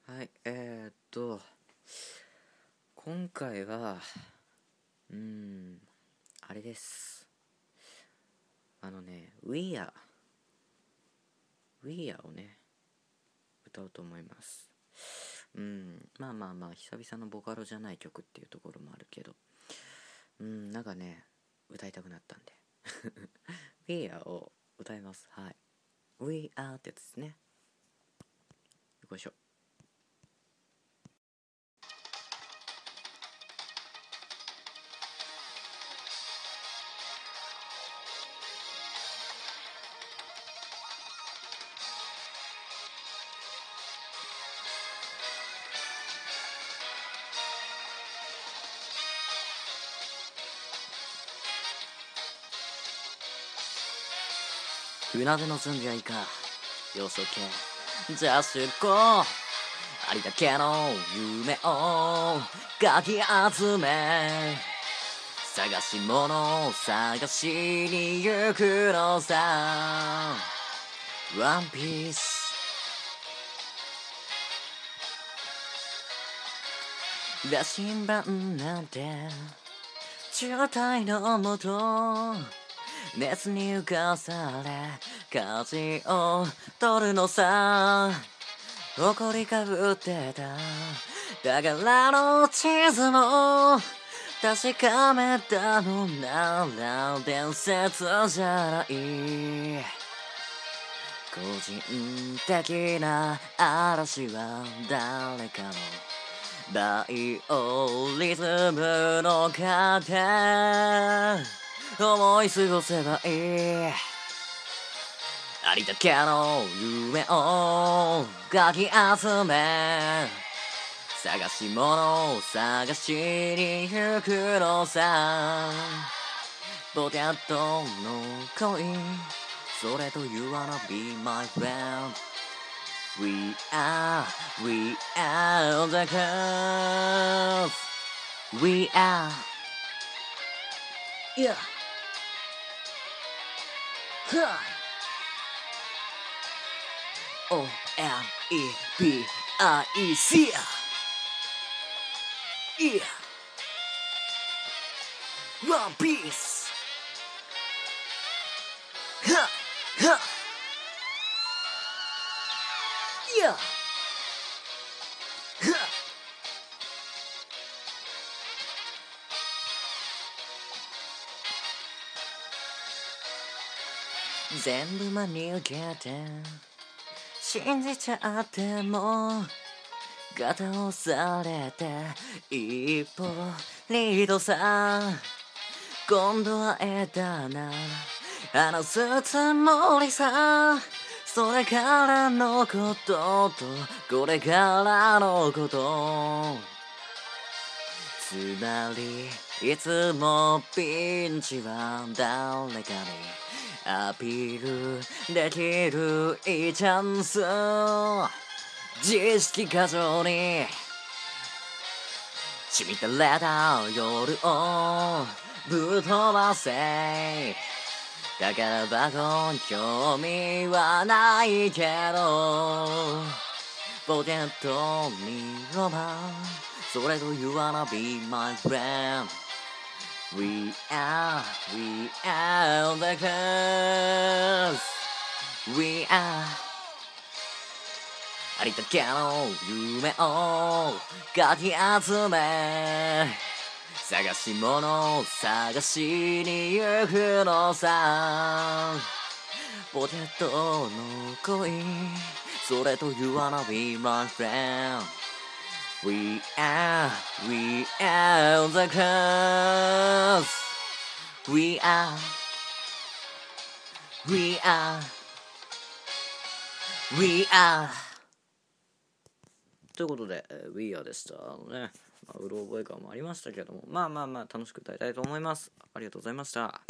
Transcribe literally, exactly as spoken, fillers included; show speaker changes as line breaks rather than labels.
はい、えー、っと、今回は、うーん、あれです。あのね、We Are、We Are をね、歌おうと思います。うん、まあまあまあ、久々のボカロじゃない曲っていうところもあるけど、うん、なんかね、歌いたくなったんで。We Are を歌います。はい。We Are ってやつですね。よいしょ。船出の準備はいいか。よそけ。じゃあ出航。ありだけの夢をかき集め、探し物を探しに行くのさ。ワンピース羅針盤なんて渋滞のもと熱に浮かされ舵を取るのさ。怒りかぶってただからの地図も確かめたのなら伝説じゃない。個人的な嵐は誰かのバイオリズムの糧思い過ごせばいい。ありだけの夢をかき集め、探し物を探しに行くのさ。ポテトの恋、それと You wanna be my friend。 We are, we are the girls。 We are, yeah, huh。 O M E B I E C、 yeah、 One Piece、 huh, huh、 yeah、 huh。全部真に受けて信じちゃっても肩を押されて一歩リードさ。今度は会えたな話すつもりさ。それからのこととこれからのこと、つまりいつもピンチは誰かにアピールできるいいチャンス。自意識過剰にしみたれた夜をぶっ飛ばせ。宝箱に興味はないけどポケットにロマン、それと You wanna be my friend。 We are, we are the girls。 We are、 ありだけの夢をかき集め、探し物を探しに行くのさ。ポテトの恋、それと You wanna be my friend。 We are, we are the girls。 We are, we are, we are。ということで、えー、We Are でした。あのね、まあ、うろ覚え感もありましたけども、まあまあまあ楽しく歌いたいと思います。ありがとうございました。